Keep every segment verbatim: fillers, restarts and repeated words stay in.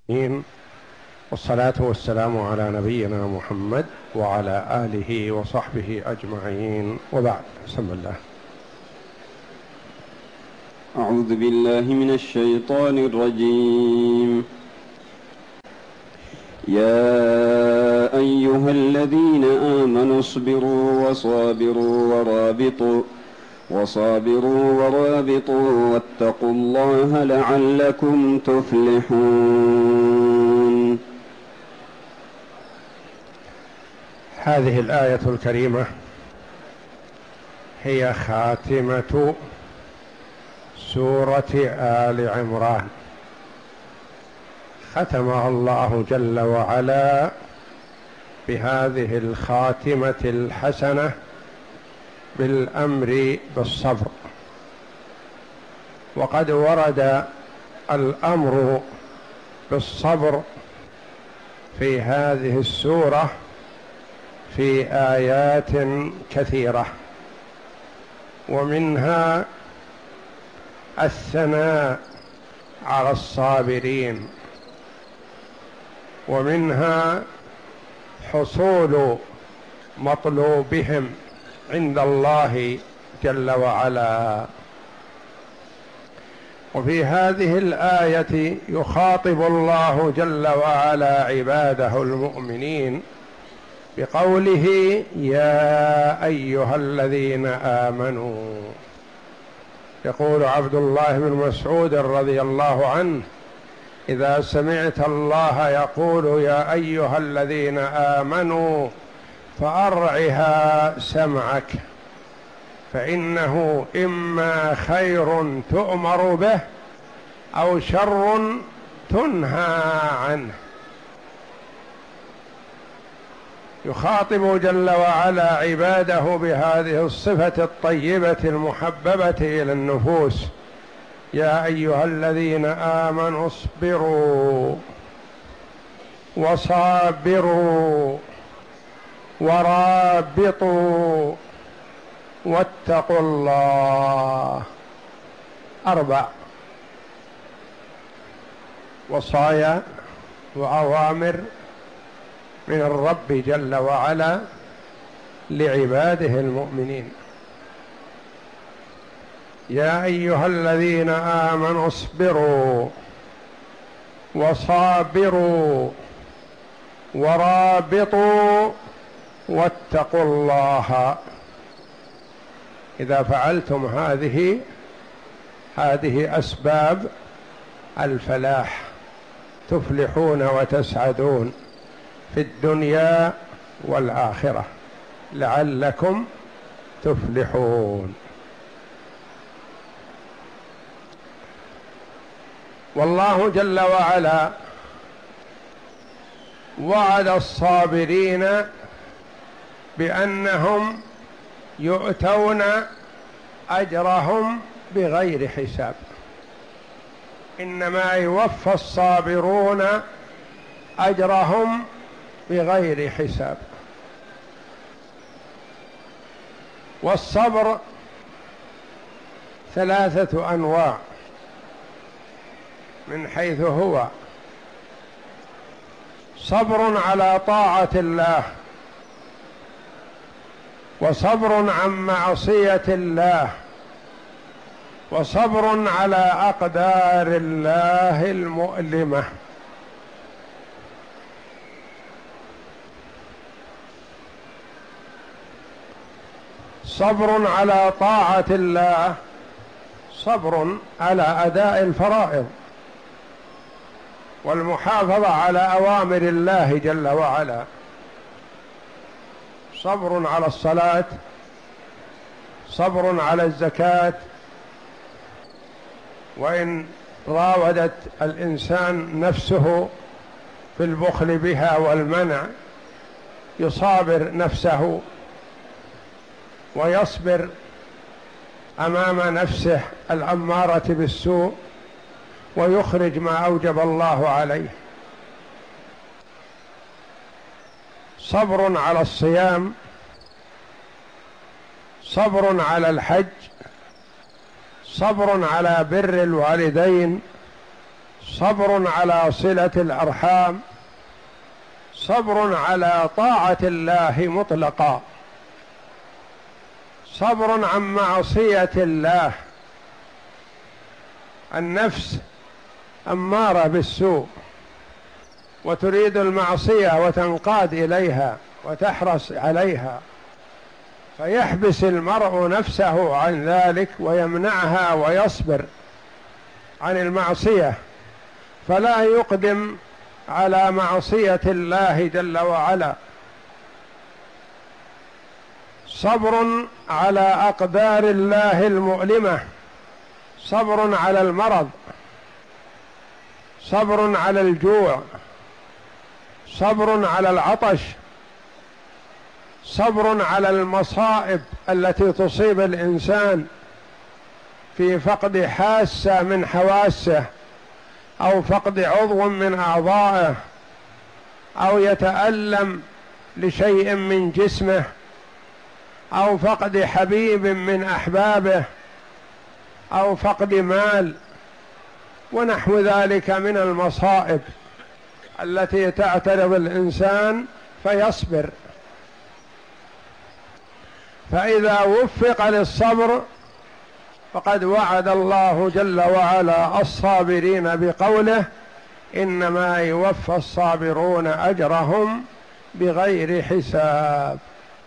والصلاة والسلام على نبينا محمد وعلى آله وصحبه أجمعين، وبعد. بسم الله. أعوذ بالله من الشيطان الرجيم. يا أيها الذين آمنوا اصبروا وصابروا ورابطوا وصابروا ورابطوا واتقوا الله لعلكم تفلحون. هذه الآية الكريمة هي خاتمة سورة آل عمران، ختمها الله جل وعلا بهذه الخاتمة الحسنة بالأمر بالصبر. وقد ورد الأمر بالصبر في هذه السورة في آيات كثيرة، ومنها الثناء على الصابرين، ومنها حصول مطلوبهم عند الله جل وعلا. وفي هذه الآية يخاطب الله جل وعلا عباده المؤمنين بقوله: يا أيها الذين آمنوا. يقول عبد الله بن مسعود رضي الله عنه: إذا سمعت الله يقول يا أيها الذين آمنوا فأرعها سمعك، فإنه إما خير تؤمر به أو شر تنهى عنه. يخاطب جل وعلا عباده بهذه الصفة الطيبة المحببة إلى النفوس: يا أيها الذين آمنوا اصبروا وصابروا ورابطوا واتقوا الله. أربع وصايا وأوامر من الرب جل وعلا لعباده المؤمنين. يا أيها الذين آمنوا اصبروا وصابروا ورابطوا واتقوا الله. إذا فعلتم هذه هذه أسباب الفلاح، تفلحون وتسعدون في الدنيا والآخرة لعلكم تفلحون. والله جل وعلا وعد الصابرين بأنهم يؤتون أجرهم بغير حساب. إنما يوفى الصابرون أجرهم بغير حساب. والصبر ثلاثة أنواع من حيث هو: صبر على طاعة الله، وصبر عن معصية الله، وصبر على أقدار الله المؤلمة. صبر على طاعة الله، صبر على أداء الفرائض والمحافظة على أوامر الله جل وعلا. صبر على الصلاة، صبر على الزكاة، وإن راودت الإنسان نفسه في البخل بها والمنع يصابر نفسه ويصبر أمام نفسه الأمارة بالسوء ويخرج ما أوجب الله عليه. صبر على الصيام، صبر على الحج، صبر على بر الوالدين، صبر على صلة الأرحام، صبر على طاعة الله مطلقا، صبر عن معصية الله. النفس أمارة بالسوء وتريد المعصية وتنقاد إليها وتحرص عليها، فيحبس المرء نفسه عن ذلك ويمنعها ويصبر عن المعصية، فلا يقدم على معصية الله جل وعلا. صبر على أقدار الله المؤلمة، صبر على المرض، صبر على الجوع، صبر على العطش، صبر على المصائب التي تصيب الإنسان في فقد حاسة من حواسه أو فقد عضو من أعضائه أو يتألم لشيء من جسمه أو فقد حبيب من أحبابه أو فقد مال ونحو ذلك من المصائب التي تعترض الإنسان فيصبر. فإذا وفق للصبر فقد وعد الله جل وعلا الصابرين بقوله: إنما يوفى الصابرون أجرهم بغير حساب.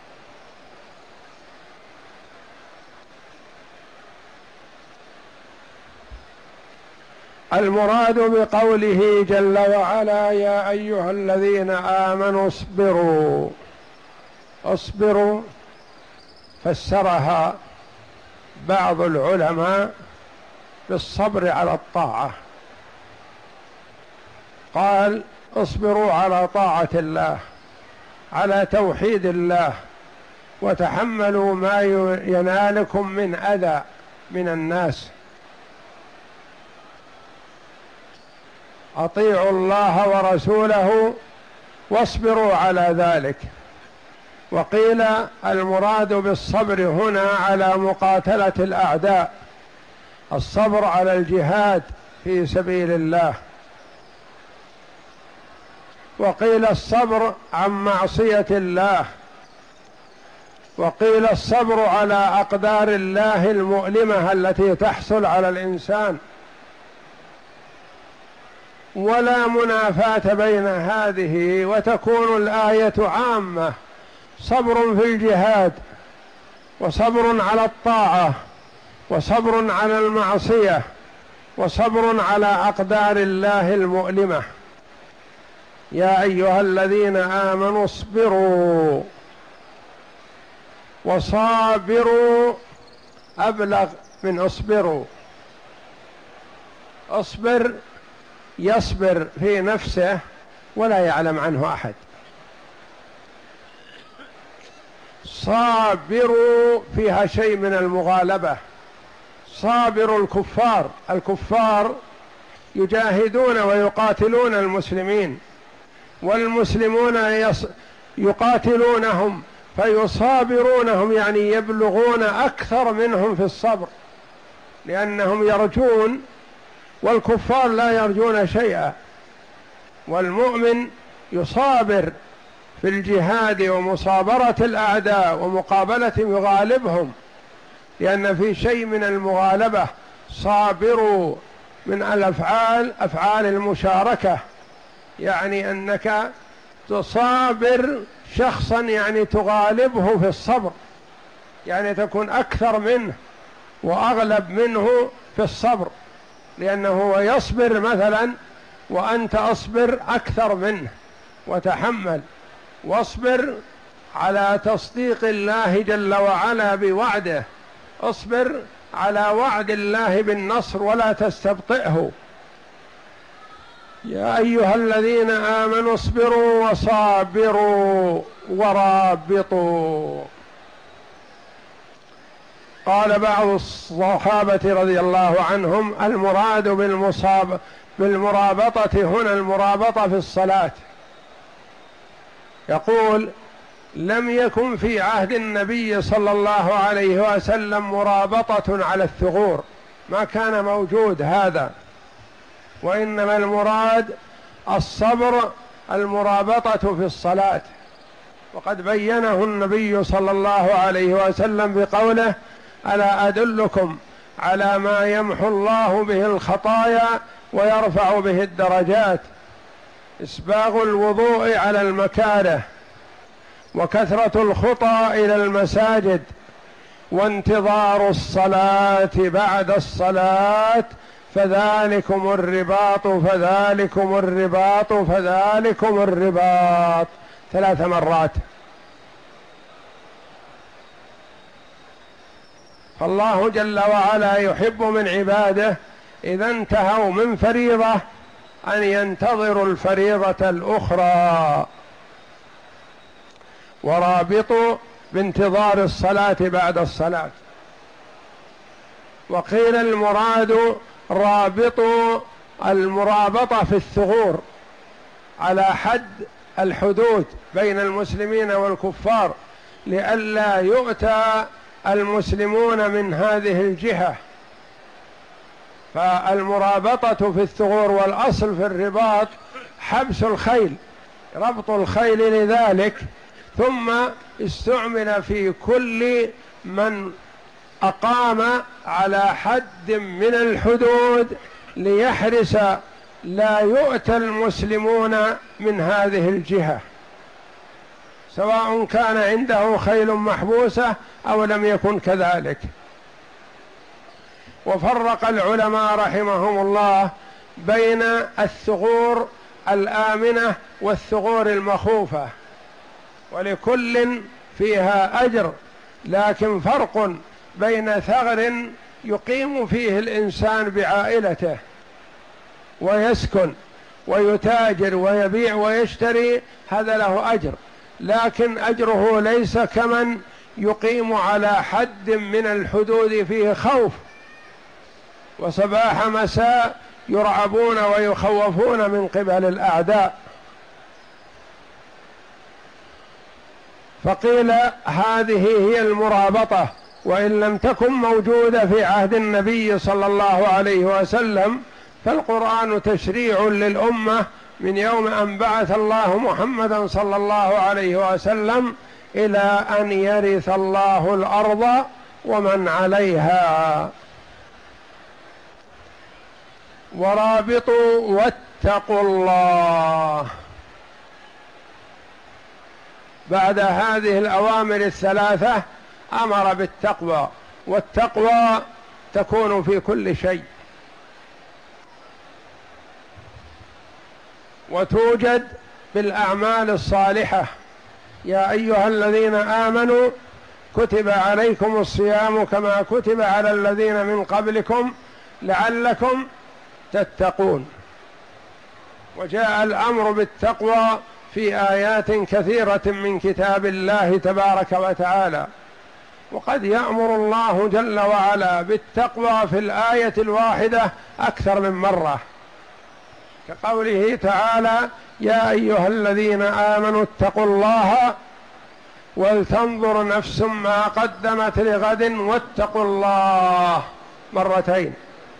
المراد بقوله جل وعلا: يا أيها الذين آمنوا اصبروا، اصبروا فسرها بعض العلماء بالصبر على الطاعة، قال: اصبروا على طاعة الله، على توحيد الله، وتحملوا ما ينالكم من أذى من الناس. أطيعوا الله ورسوله واصبروا على ذلك. وقيل المراد بالصبر هنا على مقاتلة الأعداء، الصبر على الجهاد في سبيل الله. وقيل الصبر عن معصية الله، وقيل الصبر على أقدار الله المؤلمة التي تحصل على الإنسان. ولا منافاة بين هذه، وتكون الآية عامة: صبر في الجهاد، وصبر على الطاعة، وصبر على المعصية، وصبر على أقدار الله المؤلمة. يا أيها الذين آمنوا اصبروا، وصابروا أبلغ من اصبروا. اصبر يصبر في نفسه ولا يعلم عنه أحد، صابروا فيها شيء من المغالبة. صابروا الكفار، الكفار يجاهدون ويقاتلون المسلمين، والمسلمون يقاتلونهم فيصابرونهم، يعني يبلغون أكثر منهم في الصبر، لأنهم يرجون والكفار لا يرجون شيئا. والمؤمن يصابر في الجهاد ومصابرة الأعداء ومقابلتهم يغالبهم، لأن في شيء من المغالبة. صابروا من الأفعال أفعال المشاركة، يعني أنك تصابر شخصا يعني تغالبه في الصبر، يعني تكون أكثر منه وأغلب منه في الصبر، لأنه هو يصبر مثلا وأنت أصبر أكثر منه وتحمل. واصبر على تصديق الله جل وعلا بوعده، اصبر على وعد الله بالنصر ولا تستبطئه. يا أيها الذين آمنوا اصبروا وصابروا ورابطوا. قال بعض الصحابة رضي الله عنهم: المراد بالمصاب بالمرابطة هنا المرابطة في الصلاة. يقول: لم يكن في عهد النبي صلى الله عليه وسلم مرابطة على الثغور، ما كان موجود هذا، وإنما المراد الصبر المرابطة في الصلاة، وقد بينه النبي صلى الله عليه وسلم بقوله: ألا أدلكم على ما يمحو الله به الخطايا ويرفع به الدرجات؟ إسباغ الوضوء على المكاره، وكثرة الخطى إلى المساجد، وانتظار الصلاة بعد الصلاة، فذلكم الرباط فذلكم الرباط فذلكم الرباط ثلاث مرات. فالله جل وعلا يحب من عباده إذا انتهوا من فريضة أن ينتظروا الفريضة الأخرى. ورابطوا بانتظار الصلاة بعد الصلاة. وقيل المراد رابطوا المرابطة في الثغور على حد الحدود بين المسلمين والكفار، لئلا يؤتى المسلمون من هذه الجهة. فالمرابطة في الثغور، والأصل في الرباط حبس الخيل، ربط الخيل لذلك، ثم استعمل في كل من أقام على حد من الحدود ليحرس لا يؤتى المسلمون من هذه الجهة، سواء كان عنده خيل محبوسة أو لم يكن كذلك. وفرق العلماء رحمهم الله بين الثغور الآمنة والثغور المخوفة، ولكل فيها أجر، لكن فرق بين ثغر يقيم فيه الإنسان بعائلته ويسكن ويتاجر ويبيع ويشتري، هذا له أجر، لكن أجره ليس كمن يقيم على حد من الحدود فيه خوف، وصباح مساء يرعبون ويخوفون من قبل الأعداء. فقيل هذه هي المرابطة، وإن لم تكن موجودة في عهد النبي صلى الله عليه وسلم، فالقرآن تشريع للأمة من يوم أن بعث الله محمدا صلى الله عليه وسلم إلى أن يرث الله الأرض ومن عليها. ورابطوا واتقوا الله. بعد هذه الأوامر الثلاثة أمر بالتقوى، والتقوى تكون في كل شيء، وتوجد بالأعمال الصالحة. يا أيها الذين آمنوا كتب عليكم الصيام كما كتب على الذين من قبلكم لعلكم تتقون. وجاء الأمر بالتقوى في آيات كثيرة من كتاب الله تبارك وتعالى، وقد يأمر الله جل وعلا بالتقوى في الآية الواحدة أكثر من مرة، كقوله تعالى: يا أيها الذين آمنوا اتقوا الله ولتنظر نفس ما قدمت لغد واتقوا الله مرتين.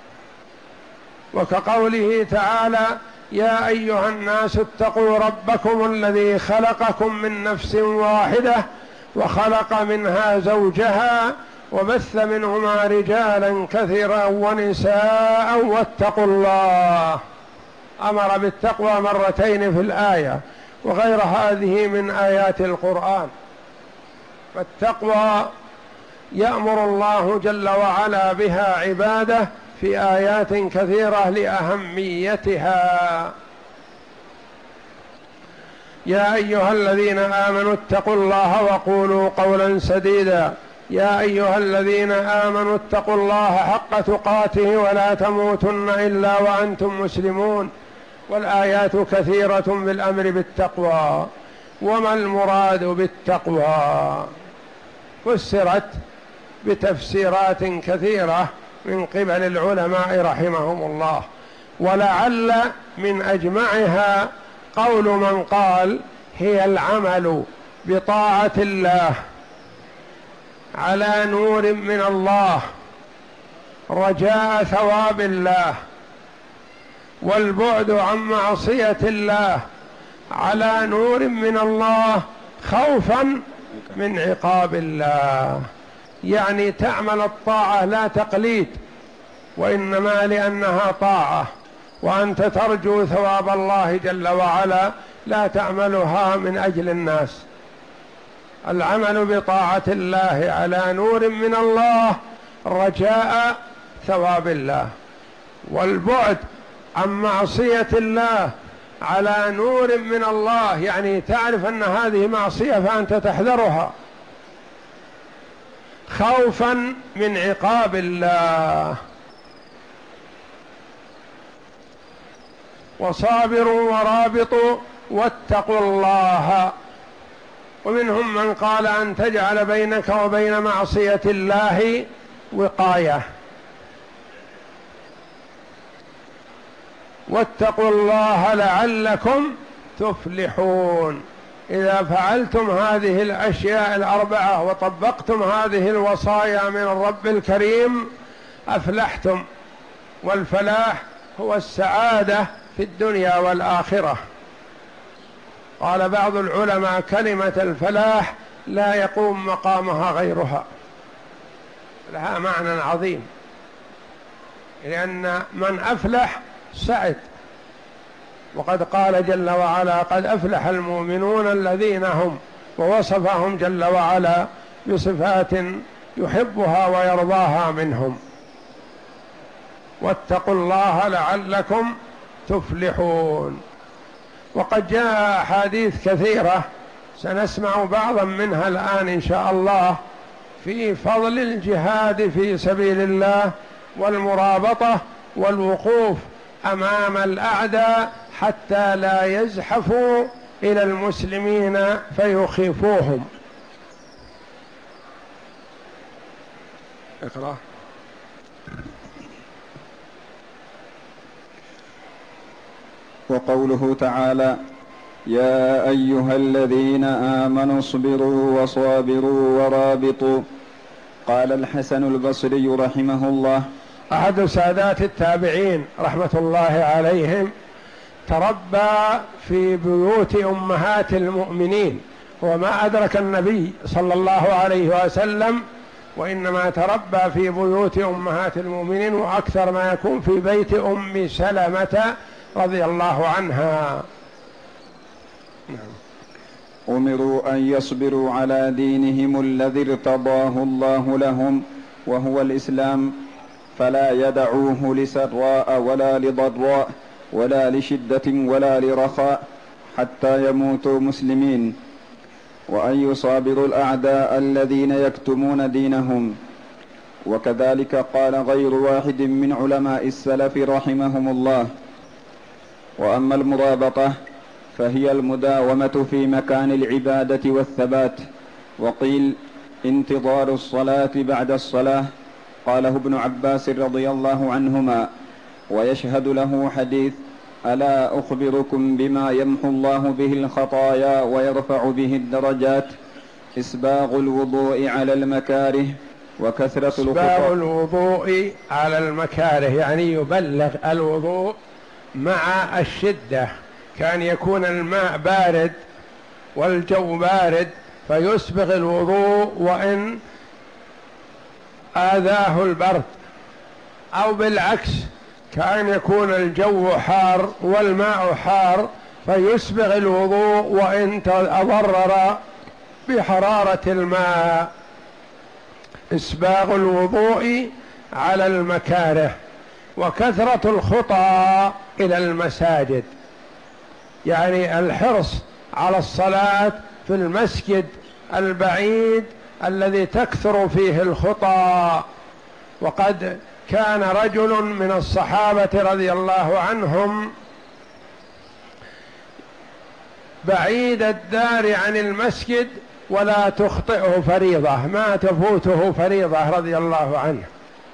وكقوله تعالى: يا أيها الناس اتقوا ربكم الذي خلقكم من نفس واحدة وخلق منها زوجها وبث منهما رجالا كثيرا ونساء واتقوا الله. أمر بالتقوى مرتين في الآية، وغير هذه من آيات القرآن. فالتقوى يأمر الله جل وعلا بها عباده في آيات كثيرة لأهميتها. يا أيها الذين آمنوا اتقوا الله وقولوا قولا سديدا. يا أيها الذين آمنوا اتقوا الله حق تقاته ولا تموتن إلا وأنتم مسلمون. والآيات كثيرة بالأمر بالتقوى. وما المراد بالتقوى؟ فسرت بتفسيرات كثيرة من قبل العلماء رحمهم الله، ولعل من أجمعها قول من قال: هي العمل بطاعة الله على نور من الله رجاء ثواب الله والبعد عن معصية الله على نور من الله خوفا من عقاب الله، يعني تعمل الطاعة لا تقليد، وإنما لأنها طاعة وأنت ترجو ثواب الله جل وعلا، لا تعملها من أجل الناس. العمل بطاعة الله على نور من الله رجاء ثواب الله، والبعد عن معصية الله على نور من الله يعني تعرف أن هذه معصية فأنت تحذرها خوفا من عقاب الله. وصابروا ورابطوا واتقوا الله. ومنهم من قال أن تجعل بينك وبين معصية الله وقاية. واتقوا الله لعلكم تفلحون. إذا فعلتم هذه الأشياء الأربعة وطبقتم هذه الوصايا من الرب الكريم أفلحتم، والفلاح هو السعادة في الدنيا والآخرة. قال بعض العلماء كلمة الفلاح لا يقوم مقامها غيرها، لها معنى عظيم، لأن من أفلح سعد. وقد قال جل وعلا قد أفلح المؤمنون الذين هم، ووصفهم جل وعلا بصفات يحبها ويرضاها منهم. واتقوا الله لعلكم تفلحون. وقد جاء أحاديث كثيرة سنسمع بعضا منها الآن إن شاء الله في فضل الجهاد في سبيل الله والمرابطة والوقوف أمام الأعداء حتى لا يزحفوا إلى المسلمين فيخيفوهم. اقرأ. وقوله تعالى: يا أيها الذين آمنوا اصبروا وصابروا ورابطوا. قال الحسن البصري رحمه الله: أحد سادات التابعين رحمة الله عليهم تربى في بيوت أمهات المؤمنين، وما أدرك النبي صلى الله عليه وسلم، وإنما تربى في بيوت أمهات المؤمنين، وأكثر ما يكون في بيت أم سلمة رضي الله عنها. أمروا أن يصبروا على دينهم الذي ارتضاه الله لهم وهو الإسلام، فلا يدعوه لسراء ولا لضراء ولا لشدة ولا لرخاء حتى يموتوا مسلمين، وأن يصابروا الأعداء الذين يكتمون دينهم. وكذلك قال غير واحد من علماء السلف رحمهم الله. وأما المرابطة فهي المداومة في مكان العبادة والثبات. وقيل انتظار الصلاة بعد الصلاة، قاله ابن عباس رضي الله عنهما، ويشهد له حديث: ألا أخبركم بما يمحو الله به الخطايا ويرفع به الدرجات؟ إسباغ الوضوء على المكاره وكثرة الخطأ. إسباغ الوضوء على المكاره يعني يبلغ الوضوء مع الشدة. كان يكون الماء بارد والجو بارد فيسبغ الوضوء وإن آذاه البرد، أو بالعكس كان يكون الجو حار والماء حار فيسبغ الوضوء وإن تضرر بحرارة الماء. إسباغ الوضوء على المكاره. وكثرة الخطى إلى المساجد، يعني الحرص على الصلاة في المسجد البعيد الذي تكثر فيه الخطى. وقد كان رجل من الصحابة رضي الله عنهم بعيد الدار عن المسجد ولا تخطئه فريضة، ما تفوته فريضة رضي الله عنه،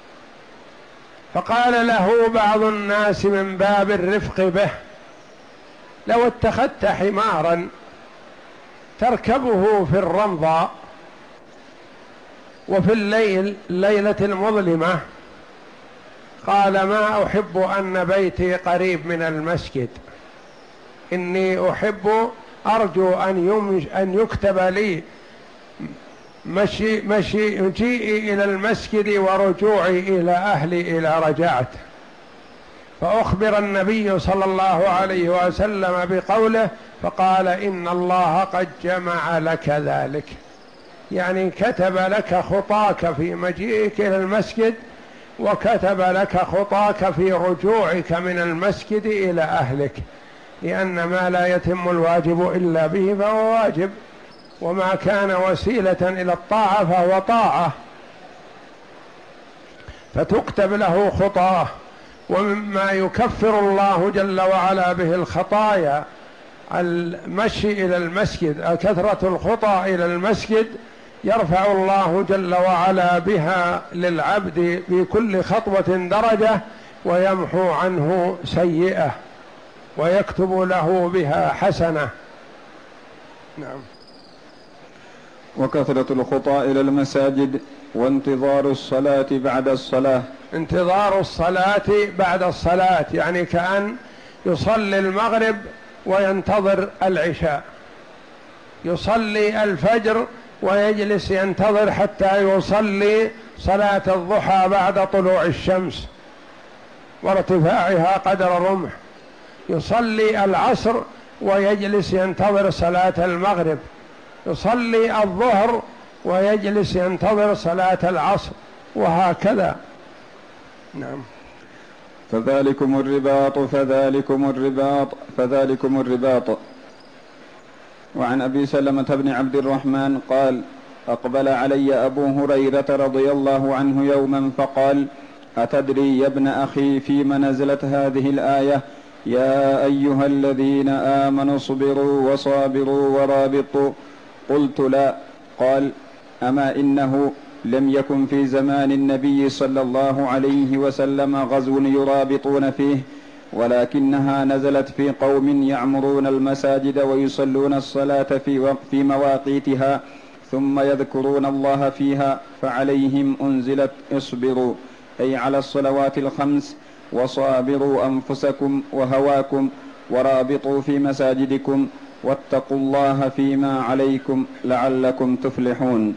فقال له بعض الناس من باب الرفق به: لو اتخذت حمارا تركبه في الرمضاء وفي الليل الليلة المظلمة قال ما أحب أن بيتي قريب من المسجد، إني أحب أرجو أن أن يكتب لي مشي مشي مجيئي إلى المسجد ورجوعي إلى أهلي إذا رجعت. فأخبر النبي صلى الله عليه وسلم بقوله، فقال إن الله قد جمع لك ذلك، يعني كتب لك خطاك في مجيئك إلى المسجد، وكتب لك خطاك في رجوعك من المسجد إلى أهلك، لأن ما لا يتم الواجب إلا به فهو واجب، وما كان وسيلة إلى الطاعة فهو طاعة، فتكتب له خطاه. ومما يكفر الله جل وعلا به الخطايا المشي إلى المسجد، كثرة الخطى إلى المسجد يرفع الله جل وعلا بها للعبد بكل خطوة درجة، ويمحو عنه سيئة ويكتب له بها حسنة. نعم. وكثرة الخطى إلى المساجد وانتظار الصلاة بعد الصلاة. انتظار الصلاة بعد الصلاة يعني كأن يصلي المغرب وينتظر العشاء، يصلي الفجر ويجلس ينتظر حتى يصلي صلاة الضحى بعد طلوع الشمس وارتفاعها قدر رمح، يصلي العصر ويجلس ينتظر صلاة المغرب، يصلي الظهر ويجلس ينتظر صلاة العصر، وهكذا. نعم. فذلكم الرباط فذلكم الرباط فذلكم الرباط. وعن أبي سلمة بن عبد الرحمن قال: أقبل علي أبو هريرة رضي الله عنه يوما فقال: أتدري يا ابن أخي فيما نزلت هذه الآية؟ يا أيها الذين آمنوا اصبروا وصابروا ورابطوا. قلت: لا. قال: أما إنه لم يكن في زمان النبي صلى الله عليه وسلم غزو يرابطون فيه، ولكنها نزلت في قوم يعمرون المساجد ويصلون الصلاة في, في مواقيتها ثم يذكرون الله فيها، فعليهم أنزلت اصبروا، أي على الصلوات الخمس، وصابروا أنفسكم وهواكم، ورابطوا في مساجدكم، واتقوا الله فيما عليكم لعلكم تفلحون.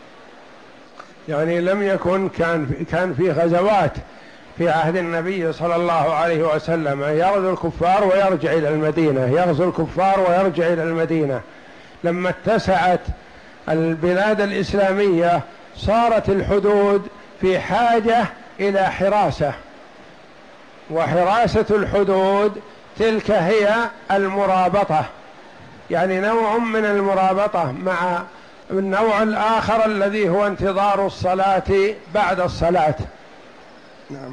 يعني لم يكن كان كان في غزوات في عهد النبي صلى الله عليه وسلم، يغزو الكفار ويرجع إلى المدينة، يغزو الكفار ويرجع إلى المدينة. لما اتسعت البلاد الإسلامية صارت الحدود في حاجة إلى حراسة، وحراسة الحدود تلك هي المرابطة، يعني نوع من المرابطة مع النوع الآخر الذي هو انتظار الصلاة بعد الصلاة. نعم.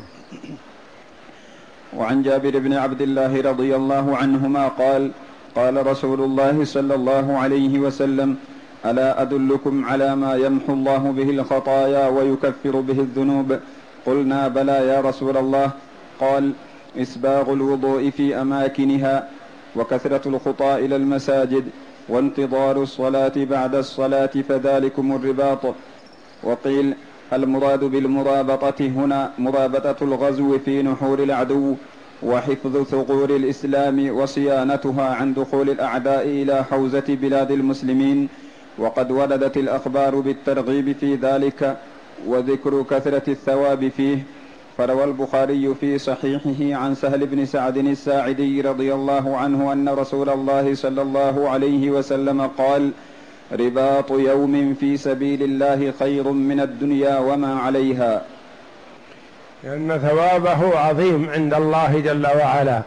وعن جابر بن عبد الله رضي الله عنهما قال: قال رسول الله صلى الله عليه وسلم: ألا أدلكم على ما يمحو الله به الخطايا ويكفر به الذنوب؟ قلنا: بلى يا رسول الله. قال: إسباغ الوضوء في أماكنها، وكثرة الخطى إلى المساجد، وانتظار الصلاة بعد الصلاة، فذلكم الرباط. وقيل: المراد بالمرابطة هنا مرابطة الغزو في نحور العدو، وحفظ ثغور الإسلام وصيانتها عن دخول الأعداء إلى حوزة بلاد المسلمين. وقد وردت الأخبار بالترغيب في ذلك وذكر كثرة الثواب فيه. فروى البخاري في صحيحه عن سهل بن سعد الساعدي رضي الله عنه أن رسول الله صلى الله عليه وسلم قال: رباط يوم في سبيل الله خير من الدنيا وما عليها، لأن ثوابه عظيم عند الله جل وعلا.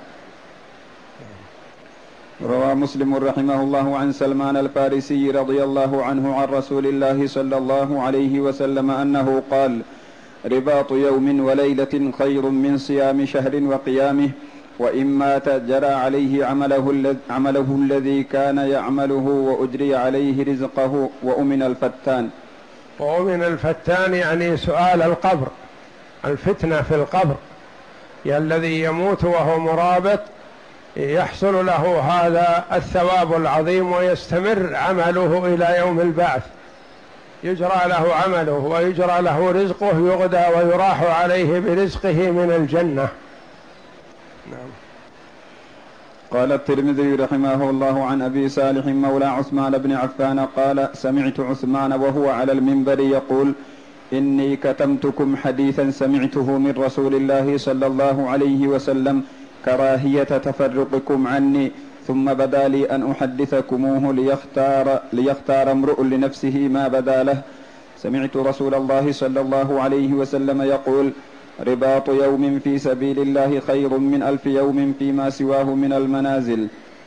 روى مسلم رحمه الله عن سلمان الفارسي رضي الله عنه عن رسول الله صلى الله عليه وسلم أنه قال: رباط يوم وليلة خير من صيام شهر وقيامه، وإن مات جرى عليه عمله, عمله الذي كان يعمله، وأجري عليه رزقه، وأمن الفتان. وأمن الفتان يعني سؤال القبر، الفتنة في القبر، يعني الذي يموت وهو مرابط يحصل له هذا الثواب العظيم ويستمر عمله إلى يوم البعث. يجرى له عمله ويجرى له رزقه، يغدى ويراح عليه برزقه من الجنة. نعم. قال الترمذي رحمه الله عن أبي صالح مولى عثمان بن عفان قال: سمعت عثمان وهو على المنبر يقول: إني كتمتكم حديثا سمعته من رسول الله صلى الله عليه وسلم كراهية تفرقكم عني، ثم بدا لي أن أحدثكموه ليختار, ليختار امرؤ لنفسه ما بدا له. سمعت رسول الله صلى الله عليه وسلم يقول: رباط يوم في سبيل الله خير من ألف يوم فيما سواه من المنازل.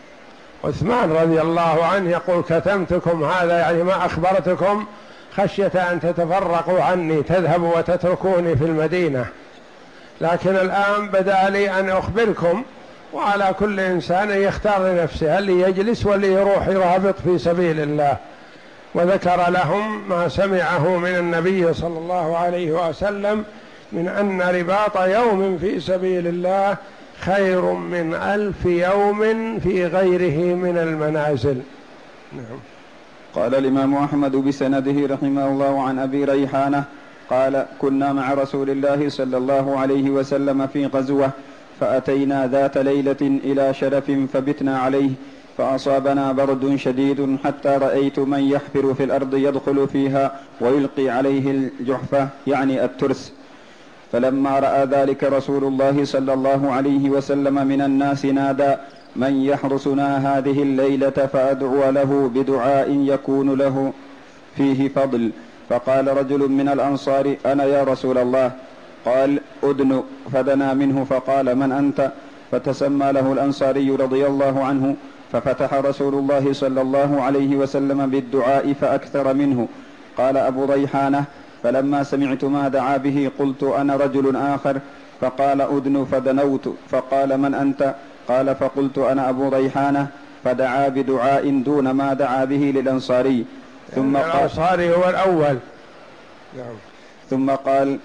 عثمان رضي الله عنه يقول: كتمتكم، هذا يعني ما أخبرتكم خشية أن تتفرقوا عني، تذهبوا وتتركوني في المدينة، لكن الآن بدا لي أن أخبركم، وعلى كل إنسان يختار لنفسه اللي يجلس واللي يروح يرابط في سبيل الله. وذكر لهم ما سمعه من النبي صلى الله عليه وسلم من أن رباط يوم في سبيل الله خير من ألف يوم في غيره من المنازل. نعم. قال الإمام أحمد بسنده رحمه الله عن أبي ريحانة قال: كنا مع رسول الله صلى الله عليه وسلم في غزوة، فأتينا ذات ليلة إلى شرف فبتنا عليه، فأصابنا برد شديد حتى رأيت من يحفر في الأرض يدخل فيها ويلقي عليه الجحفة يعني الترس. فلما رأى ذلك رسول الله صلى الله عليه وسلم من الناس نادى: من يحرسنا هذه الليلة فأدعو له بدعاء يكون له فيه فضل. فقال رجل من الأنصار: أنا يا رسول الله. قال: أدن. فدنا منه فقال: من أنت؟ فتسمى له الأنصاري رضي الله عنه، ففتح رسول الله صلى الله عليه وسلم بالدعاء فأكثر منه. قال أبو ريحانة: فلما سمعت ما دعا به قلت أنا رجل آخر، فقال: أدن. فدنوت. فقال: من أنت؟ قال: فقلت أنا أبو ريحانة. فدعا بدعاء دون ما دعا به للأنصاري. ثم قال: الأنصاري هو الأول. ثم قال: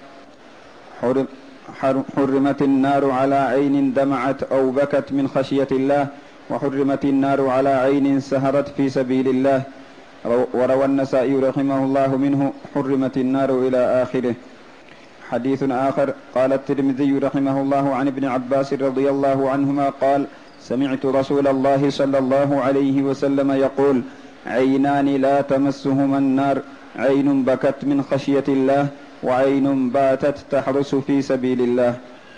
حرمت النار على عين دمعت أو بكت من خشية الله، وحرمت النار على عين سهرت في سبيل الله. وروى النسائي رحمه الله منه: حرمت النار إلى آخره. حديث آخر. قال الترمذي رحمه الله عن ابن عباس رضي الله عنهما قال: سمعت رسول الله صلى الله عليه وسلم يقول: عينان لا تمسهما النار، عين بكت من خشية الله، وعين باتت تحرس في سبيل الله.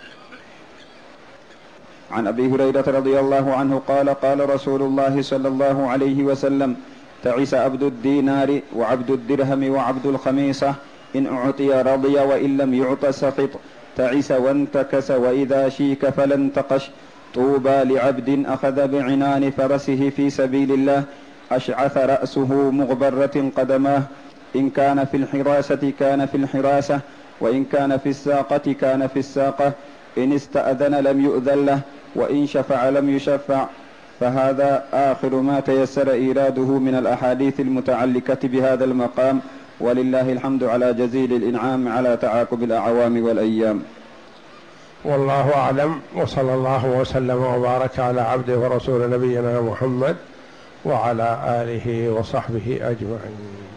عن أبي هريرة رضي الله عنه قال: قال رسول الله صلى الله عليه وسلم: تعس عبد الدينار وعبد الدرهم وعبد الخميصة، إن أعطي رضي وإن لم يعط سخط. تعس وانتكس وإذا شيك فلانتقش. طوبى لعبد أخذ بعنان فرسه في سبيل الله، أشعث رأسه مغبرة قدماه، إن كان في الحراسة كان في الحراسة، وإن كان في الساقة كان في الساقة، إن استأذن لم يؤذن له، وإن شفع لم يشفع. فهذا آخر ما تيسر إيراده من الأحاديث المتعلقة بهذا المقام، ولله الحمد على جزيل الإنعام على تعاقب الأعوام والأيام. والله أعلم، وصلى الله وسلم وبارك على عبده ورسول نبينا محمد وعلى آله وصحبه أجمعين.